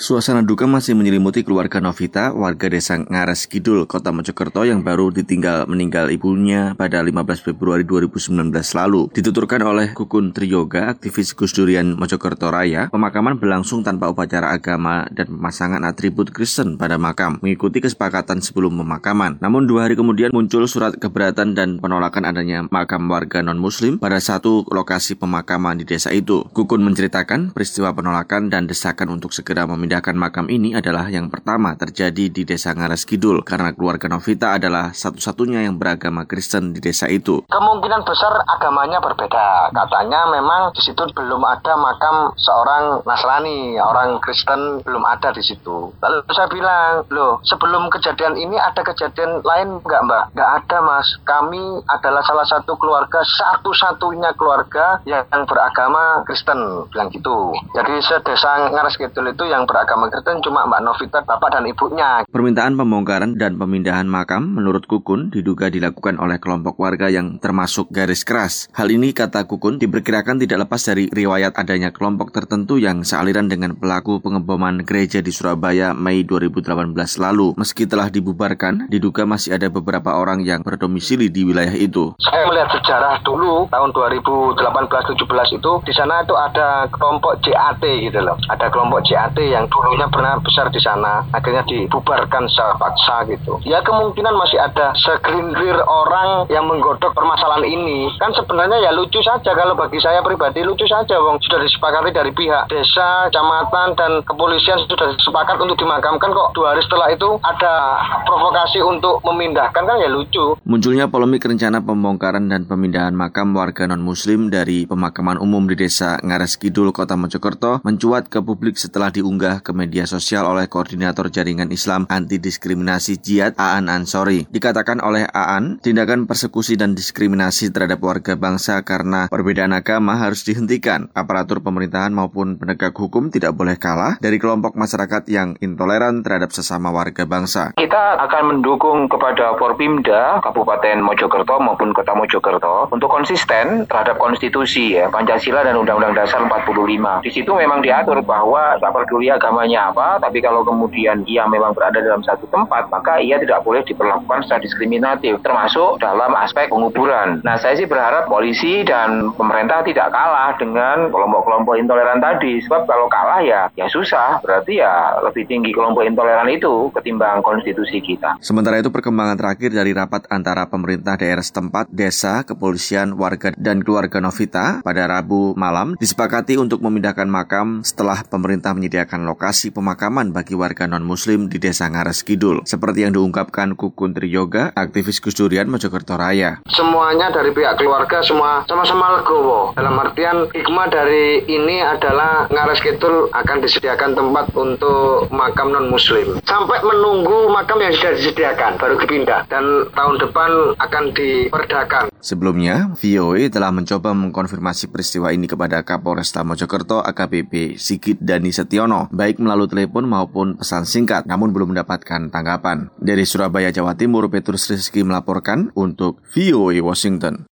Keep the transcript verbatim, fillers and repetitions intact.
Suasana duka masih menyelimuti keluarga Novita, warga desa Ngares Kidul, Kota Mojokerto yang baru ditinggal meninggal ibunya pada lima belas Februari dua ribu sembilan belas lalu. Dituturkan oleh Kukun Triyoga, aktivis Gus Durian Mojokerto Raya, pemakaman berlangsung tanpa upacara agama dan pemasangan atribut Kristen pada makam, mengikuti kesepakatan sebelum pemakaman. Namun dua hari kemudian muncul surat keberatan dan penolakan adanya makam warga non-muslim pada satu lokasi pemakaman di desa itu. Kukun menceritakan peristiwa penolakan dan desakan untuk segera memindahkan Memindahkan makam ini adalah yang pertama terjadi di desa Ngares Kidul karena keluarga Novita adalah satu-satunya yang beragama Kristen di desa itu. Kemungkinan besar agamanya berbeda. Katanya memang di situ belum ada makam seorang Nasrani, orang Kristen belum ada di situ. Lalu saya bilang, loh sebelum kejadian ini ada kejadian lain nggak mbak? Nggak ada mas. Kami adalah salah satu keluarga, satu-satunya keluarga yang beragama Kristen, bilang gitu. Jadi sedesa Ngares Kidul itu yang beragama Kristen cuma Mbak Novita, bapak dan ibunya. Permintaan pembongkaran dan pemindahan makam menurut Kukun diduga dilakukan oleh kelompok warga yang termasuk garis keras. Hal ini, kata Kukun, diperkirakan tidak lepas dari riwayat adanya kelompok tertentu yang sealiran dengan pelaku pengeboman gereja di Surabaya Mei dua ribu delapan belas lalu. Meski telah dibubarkan, diduga masih ada beberapa orang yang berdomisili di wilayah itu. Saya melihat sejarah dulu tahun dua ribu delapan belas tujuh belas itu di sana itu ada kelompok J A T gitu loh. Ada kelompok J A T yang dulunya pernah besar di sana, akhirnya dibubarkan secara paksa gitu. Ya kemungkinan masih ada segelintir orang yang menggodok permasalahan ini. Kan sebenarnya ya lucu saja, kalau bagi saya pribadi lucu saja, wong sudah disepakati dari pihak desa, kecamatan dan kepolisian sudah sepakat untuk dimakamkan, kok dua hari setelah itu ada provokasi untuk memindahkan, kan ya lucu. Munculnya polemik rencana pembongkaran dan pemindahan makam warga non-muslim dari pemakaman umum di desa Ngares Kidul, Kota Mojokerto mencuat ke publik setelah diunggah ke media sosial oleh Koordinator Jaringan Islam Anti Diskriminasi Jihad Aan Ansori. Dikatakan oleh Aan, tindakan persekusi dan diskriminasi terhadap warga bangsa karena perbedaan agama harus dihentikan. Aparatur pemerintahan maupun penegak hukum tidak boleh kalah dari kelompok masyarakat yang intoleran terhadap sesama warga bangsa. Kita akan mendukung kepada Forpimda Kabupaten Mojokerto maupun Kota Mojokerto untuk konsisten terhadap konstitusi ya, Pancasila dan Undang-Undang Dasar empat puluh lima. Di situ memang diatur bahwa tak peduli agamanya apa, tapi kalau kemudian ia memang berada dalam satu tempat, maka ia tidak boleh diperlakukan secara diskriminatif, termasuk dalam aspek penguburan. Nah, saya sih berharap polisi dan pemerintah tidak kalah dengan kelompok-kelompok intoleran tadi, sebab kalau kalah ya, ya susah, berarti ya lebih tinggi kelompok intoleran itu ketimbang konstitusi kita. Sementara itu, perkembangan terakhir dari rapat antara pemerintah daerah setempat, desa, kepolisian, warga, dan keluarga Novita pada Rabu malam disepakati untuk memindahkan makam setelah pemerintah menyediakan lokasi pemakaman bagi warga non-muslim di desa Ngares Kidul. Seperti yang diungkapkan Kukun Triyoga, aktivis Gus Durian Mojokerto Raya. Semuanya dari pihak keluarga semua sama-sama legowo. Dalam artian hikmah dari ini adalah Ngares Kidul akan disediakan tempat untuk makam non-muslim. Sampai menunggu makam yang sudah disediakan, baru dipindah. Dan tahun depan akan diperdakan. Sebelumnya, V O A telah mencoba mengkonfirmasi peristiwa ini kepada Kapolresta Mojokerto A K B P Sigit Dani Setiono, baik melalui telepon maupun pesan singkat, namun belum mendapatkan tanggapan. Dari Surabaya, Jawa Timur, Petrus Rizky melaporkan untuk V O A Washington.